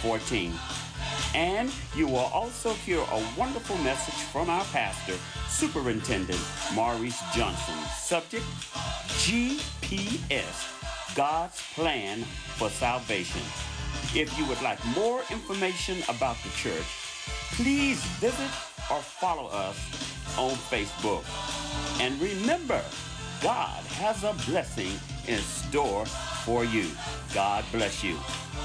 14. And you will also hear a wonderful message from our pastor, Superintendent Maurice Johnson. Subject, GPS, God's Plan for Salvation. If you would like more information about the church, please visit or follow us on Facebook. And remember, God has a blessing in store for you. God bless you.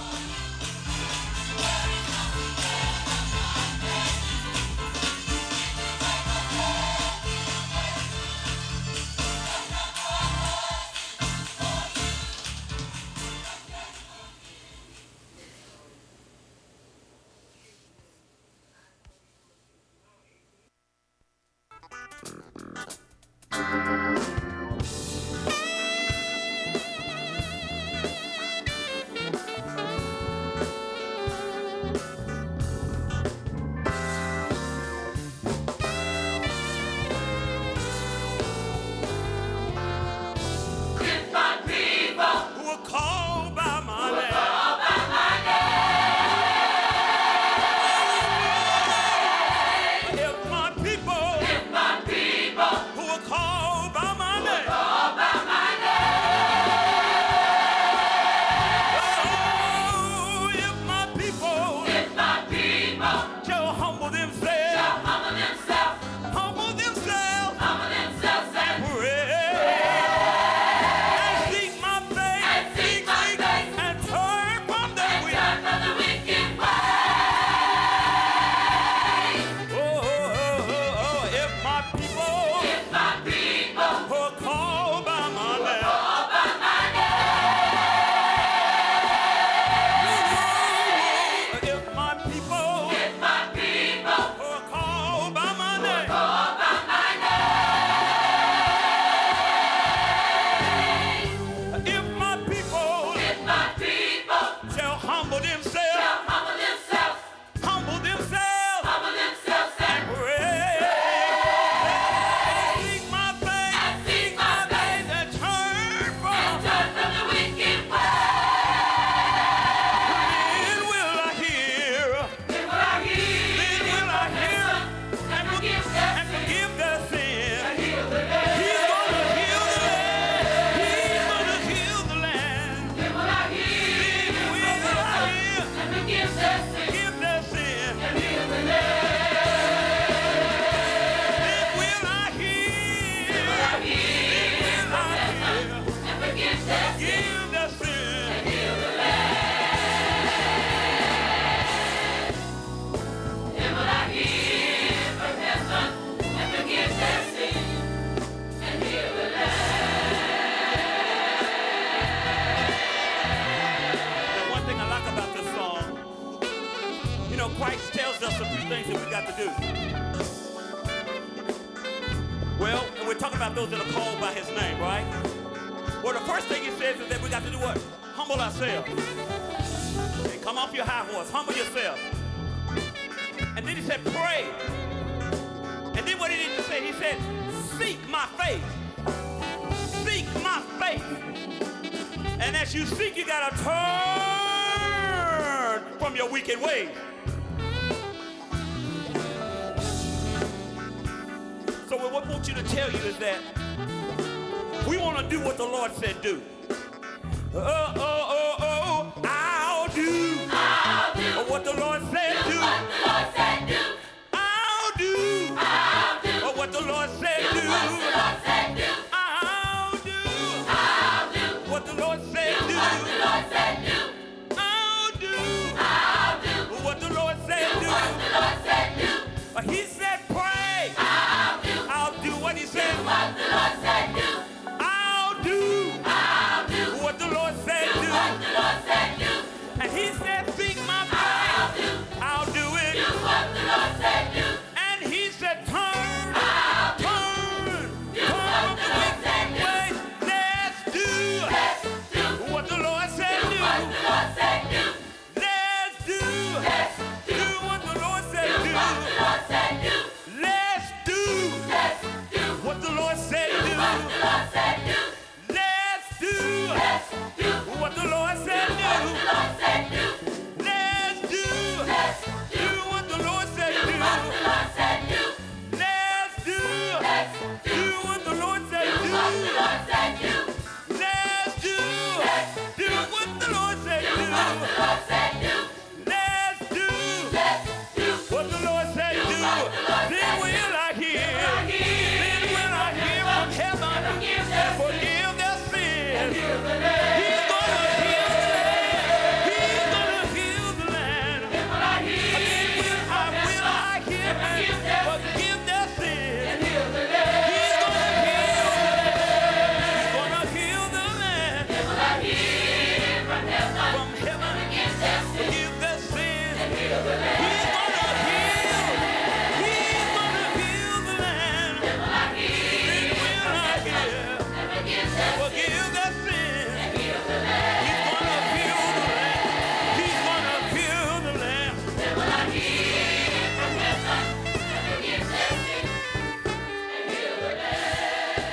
Christ tells us a few things that we got to do. Well, and we're talking about those that are called by his name, right? Well, the first thing he says is that we got to do what? Humble ourselves. Okay, come off your high horse. Humble yourself. And then he said, pray. And then what did he say? He said, seek my face. Seek my face. And as you seek, you got to turn from your wicked ways. So what I want you to tell you is that we want to do what the Lord said do. I'll do. I'll do what the Lord said do. What the Lord said do. I'll do. I'll do what the Lord said do. What the Lord said do. I'll do. I'll do what the Lord said do. What the Lord said do. I'll do. I'll do what the Lord said do. What the Lord said do. He said pray. I'll do what he said. Do what the Lord said do. I'll do. I'll do what the Lord said do. What the Lord said do. And he said seek my face. I'll do it. Do what the Lord said do. And he said turn. I'll turn. Do what the Lord said do. Let's do. Let's do what the Lord said do. What the Lord said do. Let's do. Let's do what the Lord said do. What the Lord said do. Let's do what the Lord said do. Then will I hear. Then will I hear from heaven and forgive their sins. He's gonna heal the land. He's gonna heal the land. Then will I hear and forgive their sins. He's gonna heal the land. From heaven, forgive their sins. He's gonna heal the land. Then will I hear, forgive their sins. He's gonna heal the land. He's gonna heal the land. Then will I hear from heaven and forgive their sins and heal the land.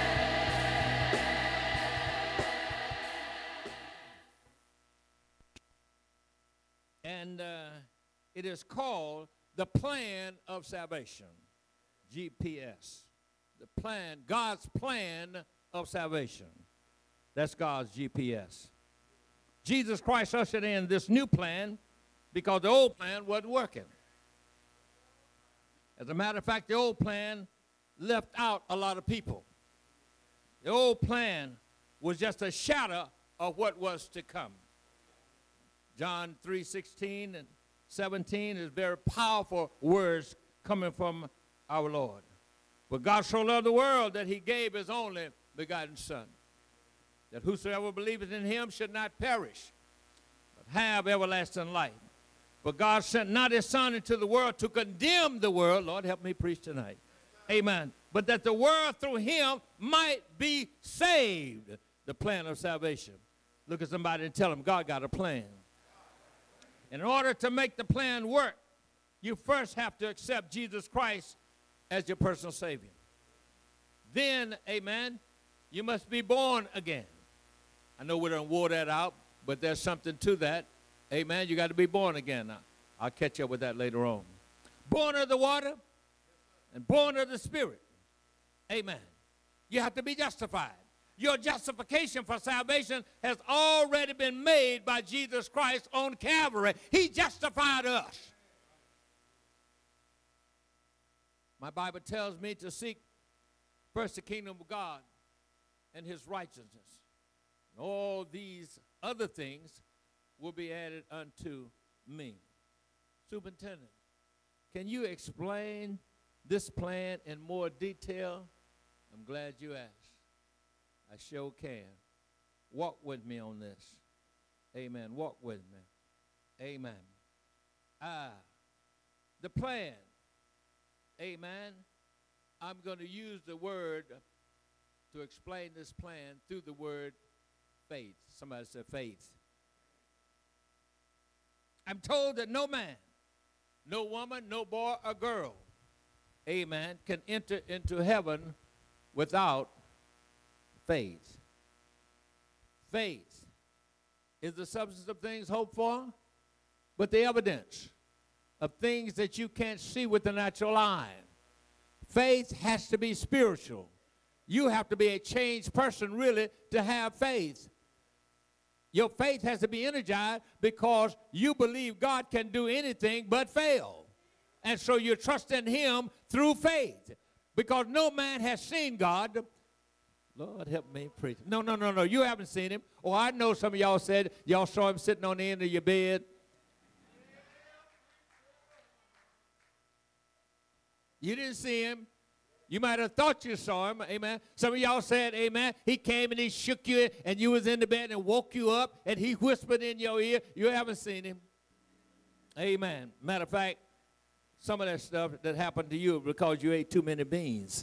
And it is called the plan of salvation, GPS. The plan, God's plan of salvation. That's God's GPS. Jesus Christ ushered in this new plan because the old plan wasn't working. As a matter of fact, the old plan left out a lot of people. The old plan was just a shadow of what was to come. John 3:16 and 17 is very powerful words coming from our Lord. But God so loved the world that he gave his only begotten Son, that whosoever believeth in him should not perish, but have everlasting life. But God sent not his Son into the world to condemn the world. Lord, help me preach tonight. Amen. But that the world through him might be saved. The plan of salvation. Look at somebody and tell them God got a plan. In order to make the plan work, you first have to accept Jesus Christ as your personal Savior. Then, amen, you must be born again. I know we don't wore that out, but there's something to that. Amen, you got to be born again. I'll catch up with that later on. Born of the water and born of the Spirit. Amen. You have to be justified. Your justification for salvation has already been made by Jesus Christ on Calvary. He justified us. My Bible tells me to seek first the kingdom of God and his righteousness. And all these other things will be added unto me. Superintendent, can you explain this plan in more detail? I'm glad you asked. I sure can. Walk with me on this. Amen. Walk with me. Amen. The plan. Amen. I'm going to use the word to explain this plan through the word faith. Somebody said faith. I'm told that no man, no woman, no boy or girl, amen, can enter into heaven without faith. Faith is the substance of things hoped for, but the evidence of things that you can't see with the natural eye. Faith has to be spiritual. You have to be a changed person, really, to have faith. Your faith has to be energized because you believe God can do anything but fail. And so you trust in him through faith. Because no man has seen God. Lord, help me preach. No. You haven't seen him. Oh, I know some of y'all said y'all saw him sitting on the end of your bed. You didn't see him. You might have thought you saw him, amen. Some of y'all said, amen, he came and he shook you and you was in the bed and woke you up and he whispered in your ear. You haven't seen him. Amen. Matter of fact, some of that stuff that happened to you because you ate too many beans.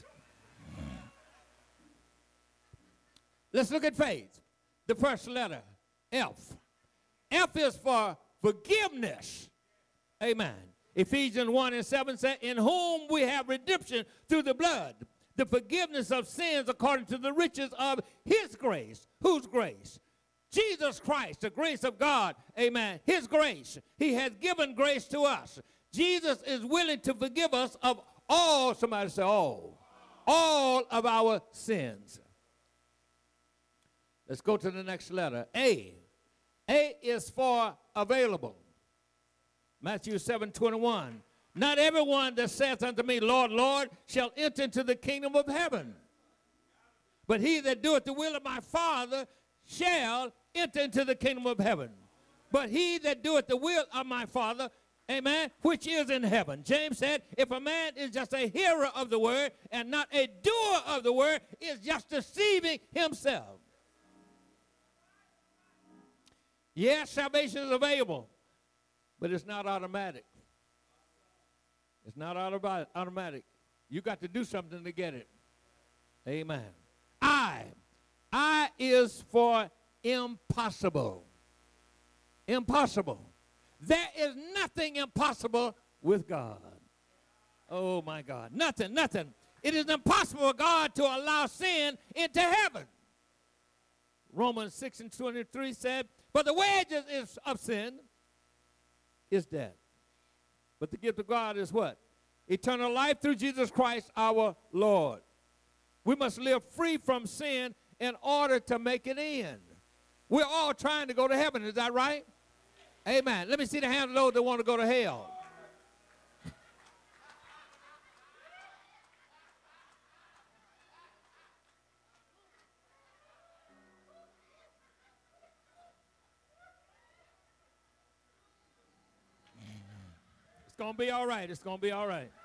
Let's look at faith. The first letter, F. F is for forgiveness. Amen. Ephesians 1:7 says, in whom we have redemption through the blood, the forgiveness of sins according to the riches of his grace. Whose grace? Jesus Christ, the grace of God. Amen. His grace. He has given grace to us. Jesus is willing to forgive us of all, somebody say all of our sins. Let's go to the next letter, A. A is for available. Matthew 7:21. Not everyone that saith unto me, Lord, Lord, shall enter into the kingdom of heaven, but he that doeth the will of my Father shall enter into the kingdom of heaven. But he that doeth the will of my Father, amen, which is in heaven. James said, if a man is just a hearer of the word and not a doer of the word, is just deceiving himself. Yes, salvation is available, but it's not automatic. It's not automatic. You got to do something to get it. Amen. I is for impossible. Impossible. There is nothing impossible with God. Oh, my God. Nothing. It is impossible for God to allow sin into heaven. Romans 6:23 said, for the wages of sin is death. But the gift of God is what? Eternal life through Jesus Christ our Lord. We must live free from sin in order to make it in. We're all trying to go to heaven. Is that right? Amen. Let me see the hand of those that want to go to hell. It's going to be all right. It's going to be all right.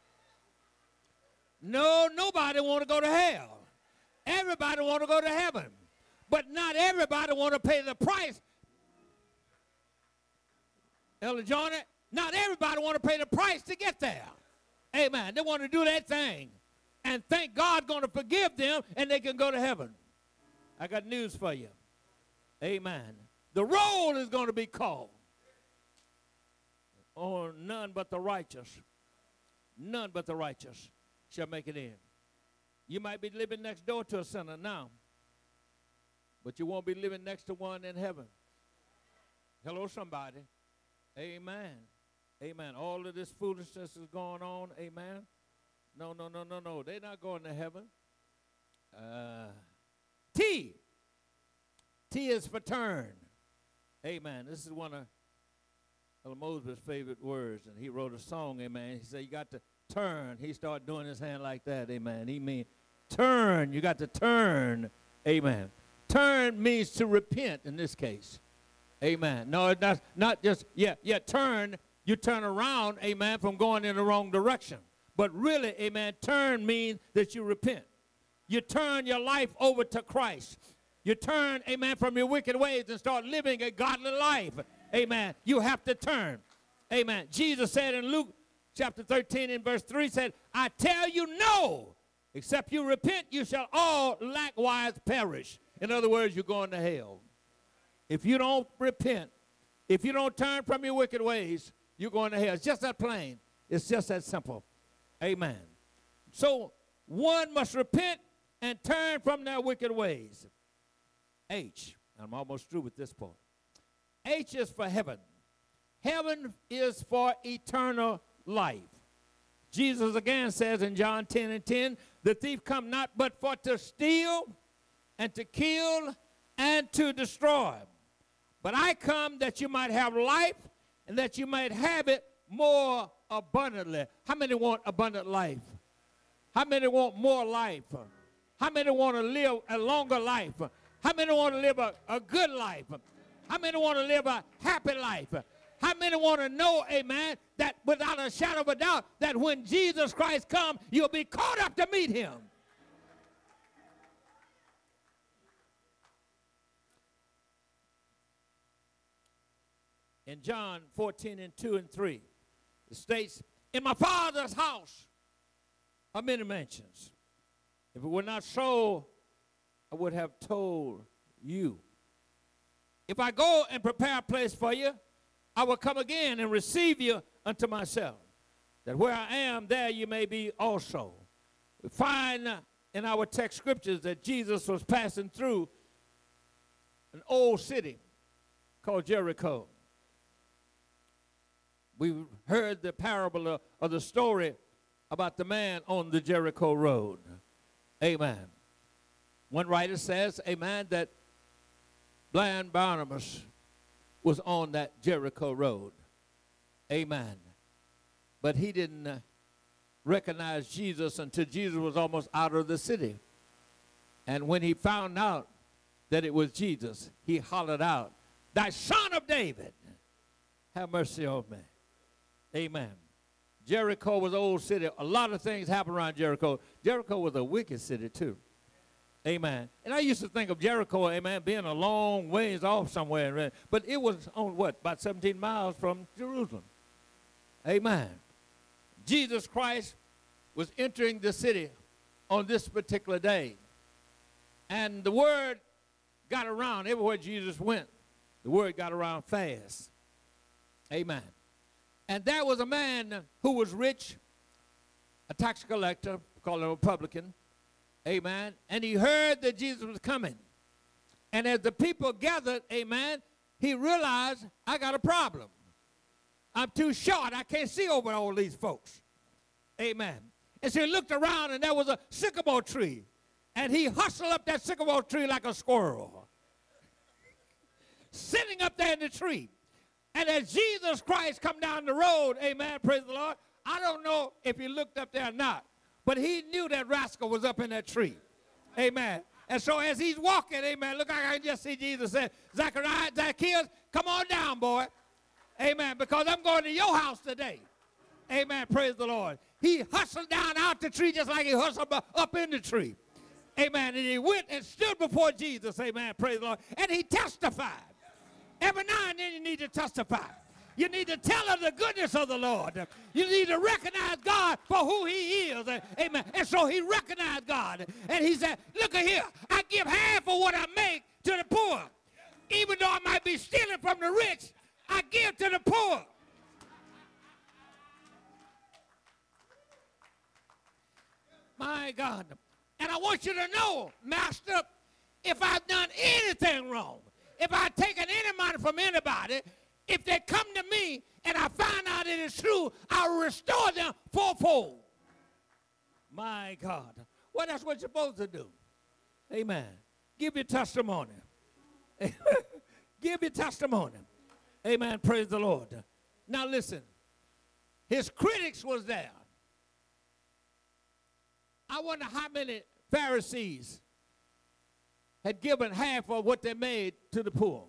No, nobody want to go to hell. Everybody want to go to heaven. But not everybody want to pay the price. Elder Johnny, not everybody want to pay the price to get there. Amen. They want to do that thing and think God's going to forgive them and they can go to heaven. I got news for you. Amen. The roll is going to be called. Oh, none but the righteous shall make it in. You might be living next door to a sinner now, but you won't be living next to one in heaven. Hello, somebody. Amen. Amen. All of this foolishness is going on. Amen. No. They're not going to heaven. T is for turn. Amen. This is one of Elder Moses' favorite words, and he wrote a song, amen. He said, you got to turn. He started doing his hand like that, amen. He means turn. You got to turn, amen. Turn means to repent in this case, amen. No, that's not just, turn. You turn around, amen, from going in the wrong direction. But really, amen, turn means that you repent. You turn your life over to Christ. You turn, amen, from your wicked ways and start living a godly life. Amen. You have to turn. Amen. Jesus said in Luke chapter 13 and verse 3 said, I tell you no, except you repent, you shall all likewise perish. In other words, you're going to hell. If you don't repent, if you don't turn from your wicked ways, you're going to hell. It's just that plain. It's just that simple. Amen. So one must repent and turn from their wicked ways. H. I'm almost through with this part. H is for heaven. Heaven is for eternal life. Jesus again says in John 10:10, the thief come not but for to steal and to kill and to destroy. But I come that you might have life and that you might have it more abundantly. How many want abundant life? How many want more life? How many want to live a longer life? How many want to live a good life? How many want to live a happy life? How many want to know, amen, that without a shadow of a doubt, that when Jesus Christ comes, you'll be caught up to meet him? In John 14:2-3, it states, in my Father's house are many mansions. If it were not so, I would have told you. If I go and prepare a place for you, I will come again and receive you unto myself, that where I am, there you may be also. We find in our text scriptures that Jesus was passing through an old city called Jericho. We heard the parable of the story about the man on the Jericho road. Amen. One writer says, amen, that blind Barnabas was on that Jericho road. Amen. But he didn't recognize Jesus until Jesus was almost out of the city. And when he found out that it was Jesus, he hollered out, "Thy Son of David, have mercy on me." Amen. Jericho was an old city. A lot of things happened around Jericho. Jericho was a wicked city too. Amen. And I used to think of Jericho, amen, being a long ways off somewhere. But it was on what? About 17 miles from Jerusalem. Amen. Jesus Christ was entering the city on this particular day. And the word got around everywhere Jesus went. The word got around fast. Amen. And there was a man who was rich, a tax collector, called him a publican. Amen. And he heard that Jesus was coming. And as the people gathered, amen, he realized, I got a problem. I'm too short. I can't see over all these folks. Amen. And so he looked around, and there was a sycamore tree. And he hustled up that sycamore tree like a squirrel, sitting up there in the tree. And as Jesus Christ come down the road, amen, praise the Lord, I don't know if he looked up there or not, but he knew that rascal was up in that tree. Amen. And so as he's walking, amen, look, I can just see Jesus say, Zacchaeus, come on down, boy. Amen, because I'm going to your house today. Amen, praise the Lord. He hustled down out the tree just like he hustled up in the tree. Amen, and he went and stood before Jesus, amen, praise the Lord, and he testified. Every now and then you need to testify. You need to tell of the goodness of the Lord. You need to recognize God for who he is. Amen. And so he recognized God. And he said, look at here. I give half of what I make to the poor. Even though I might be stealing from the rich, I give to the poor. My God. And I want you to know, Master, if I've done anything wrong, if I've taken any money from anybody, if they come to me and I find out it is true, I'll restore them fourfold. My God. Well, that's what you're supposed to do. Amen. Give your testimony. Give your testimony. Amen. Praise the Lord. Now listen. His critics was there. I wonder how many Pharisees had given half of what they made to the poor.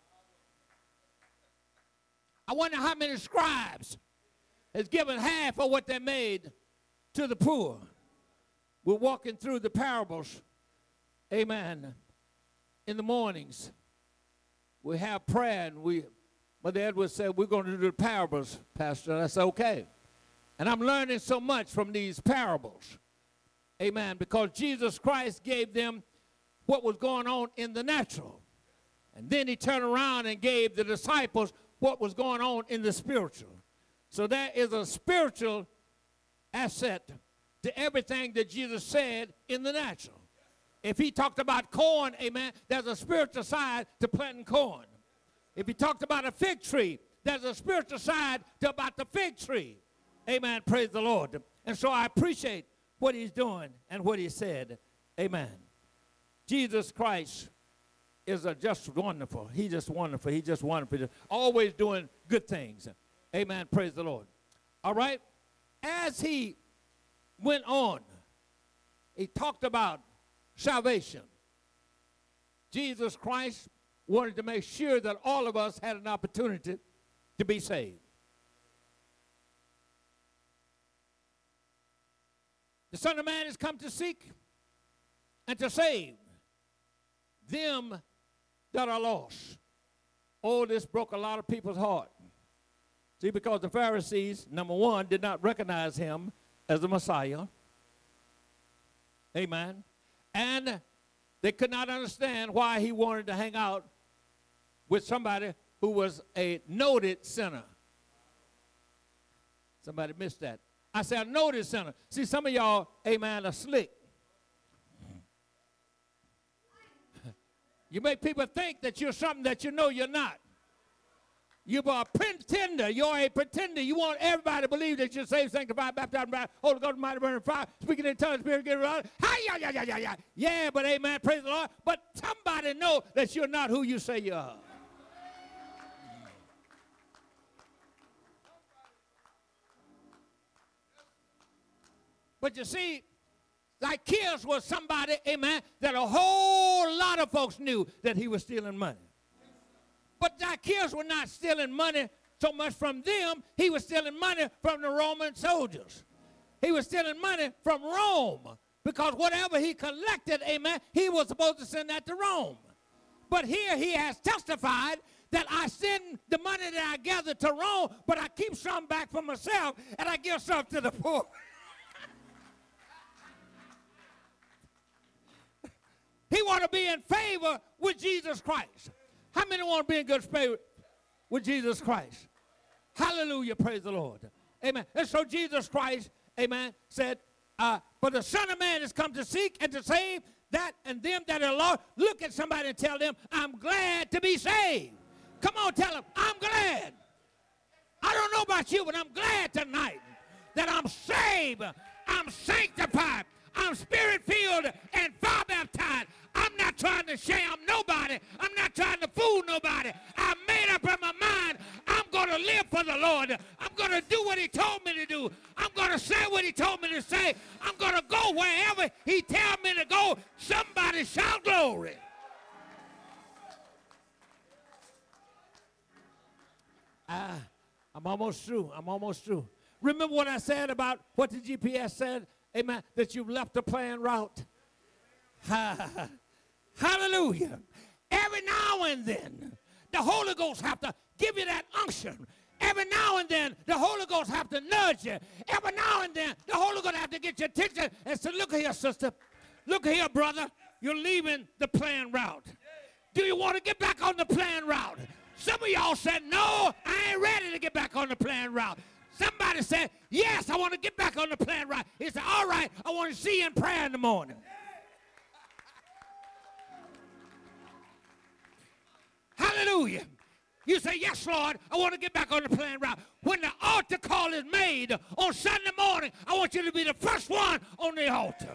I wonder how many scribes has given half of what they made to the poor. We're walking through the parables, amen, in the mornings. We have prayer, and Mother Edwards said, we're going to do the parables, Pastor. And I said, okay. And I'm learning so much from these parables, amen, because Jesus Christ gave them what was going on in the natural. And then he turned around and gave the disciples what was going on in the spiritual. So there is a spiritual asset to everything that Jesus said in the natural. If he talked about corn, amen, there's a spiritual side to planting corn. If he talked about a fig tree, there's a spiritual side to about the fig tree. Amen, praise the Lord. And so I appreciate what he's doing and what he said. Amen. Jesus Christ is just wonderful. He's just wonderful. He's just wonderful. He's always doing good things. Amen. Praise the Lord. All right. As he went on, he talked about salvation. Jesus Christ wanted to make sure that all of us had an opportunity to be saved. The Son of Man has come to seek and to save them that are lost. Oh, this broke a lot of people's heart. See, because the Pharisees, number one, did not recognize him as the Messiah. Amen. And they could not understand why he wanted to hang out with somebody who was a noted sinner. Somebody missed that. I said a noted sinner. See, some of y'all, amen, are slick. You make people think that you're something that you know you're not. You're a pretender. You're a pretender. You want everybody to believe that you're saved, sanctified, baptized, Holy Ghost, mighty, burning fire, speaking in tongues, spirit, get around. Yeah, but amen, praise the Lord. But somebody know that you're not who you say you are. But you see, Zacchaeus was somebody, amen, that a whole lot of folks knew that he was stealing money. But Zacchaeus was not stealing money so much from them. He was stealing money from the Roman soldiers. He was stealing money from Rome, because whatever he collected, amen, he was supposed to send that to Rome. But here he has testified that I send the money that I gather to Rome, but I keep some back for myself, and I give some to the poor. He want to be in favor with Jesus Christ. How many want to be in good favor with Jesus Christ? Hallelujah, praise the Lord. Amen. And so Jesus Christ, amen, said, for the Son of Man has come to seek and to save that and them that are lost. Look at somebody and tell them, I'm glad to be saved. Come on, tell them, I'm glad. I don't know about you, but I'm glad tonight that I'm saved, I'm sanctified, I'm spirit-filled and fire-baptized. I'm not trying to shame nobody. I'm not trying to fool nobody. I made up in my mind, I'm going to live for the Lord. I'm going to do what he told me to do. I'm going to say what he told me to say. I'm going to go wherever he tells me to go. Somebody shout glory. I'm almost through. I'm almost through. Remember what I said about what the GPS said? Amen. That you've left the planned route. Hallelujah. Every now and then, the Holy Ghost have to give you that unction. Every now and then, the Holy Ghost have to nudge you. Every now and then, the Holy Ghost have to get your attention and say, look here, sister. Look here, brother. You're leaving the planned route. Do you want to get back on the planned route? Some of y'all said, no, I ain't ready to get back on the planned route. Somebody said, yes, I want to get back on the planned route. He said, all right, I want to see you in prayer in the morning. Hallelujah. You say, yes, Lord, I want to get back on the planned route. When the altar call is made on Sunday morning, I want you to be the first one on the altar.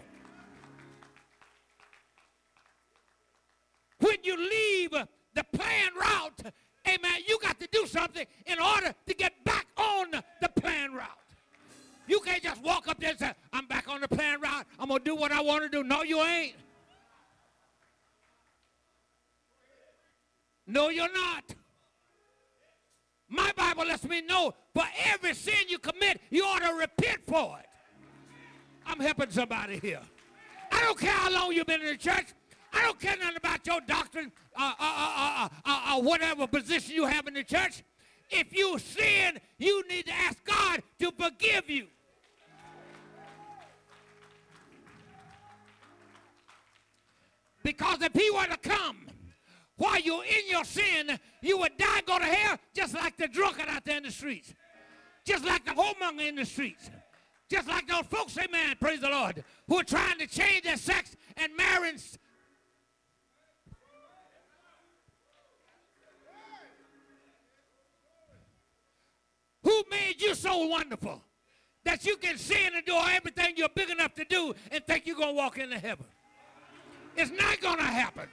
When you leave the planned route, amen, you got to do something in order to get back on the planned route. You can't just walk up there and say, I'm back on the planned route. I'm going to do what I want to do. No, you ain't. No, you're not. My Bible lets me know for every sin you commit, you ought to repent for it. I'm helping somebody here. I don't care how long you've been in the church. I don't care nothing about your doctrine or whatever position you have in the church. If you sin, you need to ask God to forgive you. Because if he were to come while you're in your sin, you would die and go to hell just like the drunkard out there in the streets. Just like the whoremonger in the streets. Just like those folks, amen, praise the Lord, who are trying to change their sex and marrying. Who made you so wonderful that you can sin and do everything you're big enough to do and think you're going to walk into heaven? It's not going to happen.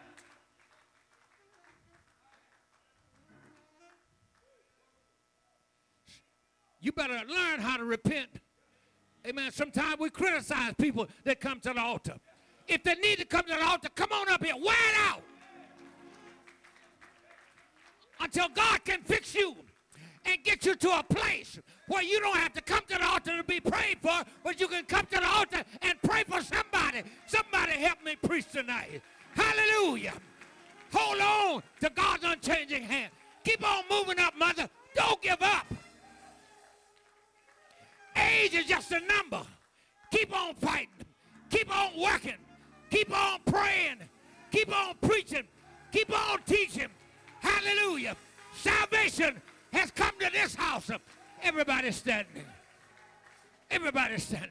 You better learn how to repent. Amen. Sometimes we criticize people that come to the altar. If they need to come to the altar, come on up here. Wear it out. Until God can fix you and get you to a place where you don't have to come to the altar to be prayed for, but you can come to the altar and pray for somebody. Somebody help me preach tonight. Hallelujah. Hold on to God's unchanging hand. Keep on moving up, mother. Don't give up. Age is just a number. Keep on fighting. Keep on working. Keep on praying. Keep on preaching. Keep on teaching. Hallelujah. Salvation has come to this house. Everybody standing. Everybody standing.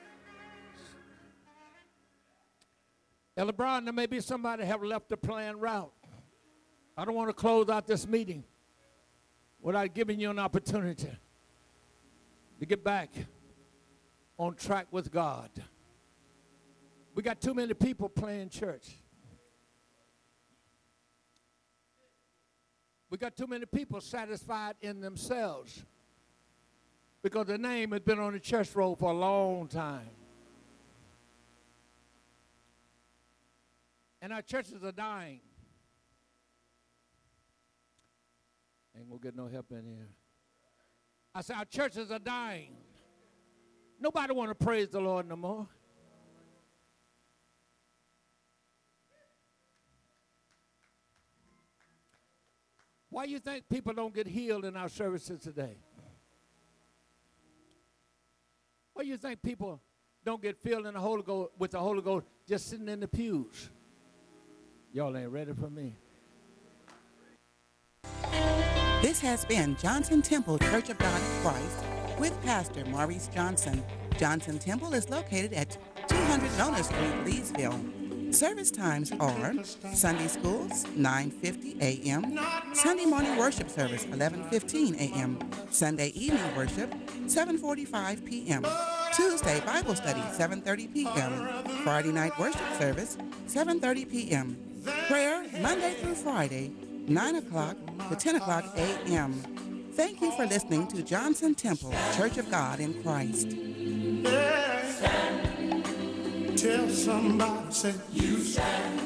Elder Brown, there may be somebody have left the planned route. I don't want to close out this meeting without giving you an opportunity to get back on track with God. We got too many people playing church. We got too many people satisfied in themselves because their name has been on the church roll for a long time. And our churches are dying. Ain't gonna get no help in here. I said, our churches are dying. Nobody want to praise the Lord no more. Why do you think people don't get healed in our services today? Why do you think people don't get filled in the Holy Ghost with the Holy Ghost just sitting in the pews? Y'all ain't ready for me. This has been Johnson Temple Church of God in Christ with Pastor Maurice Johnson. Johnson Temple is located at 200 Nona Street, Leesville. Service times are Sunday schools, 9:50 a.m., Sunday morning worship service, 11:15 a.m., Sunday evening worship, 7:45 p.m., Tuesday Bible study, 7:30 p.m., Friday night worship service, 7:30 p.m., prayer Monday through Friday, 9 o'clock to 10 o'clock a.m. Thank you for listening to Johnson Temple, Church of God in Christ. Tell somebody, say, you stand.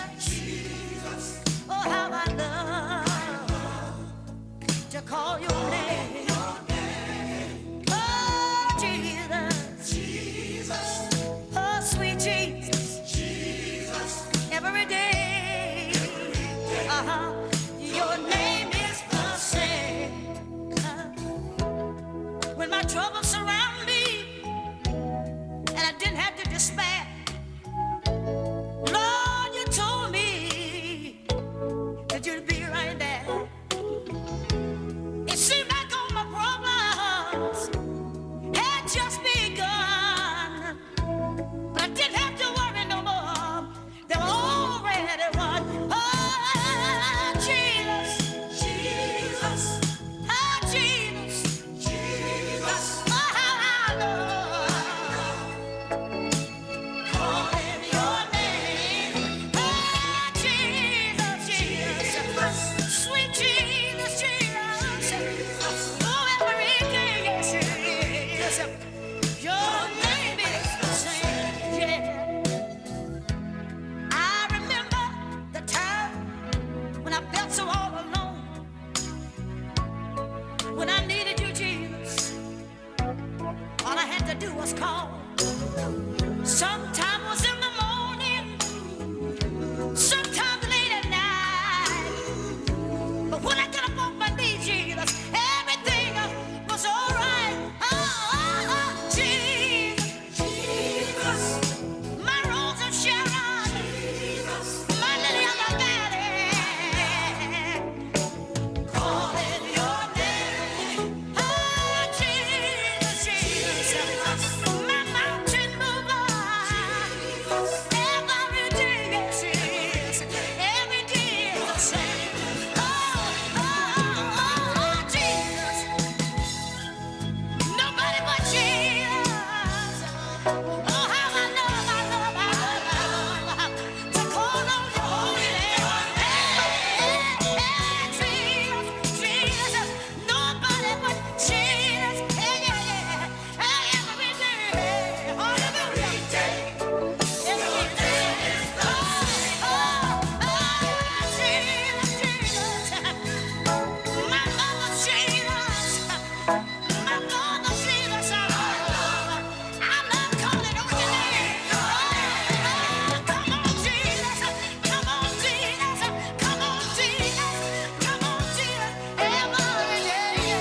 Oh, how I love to call your name.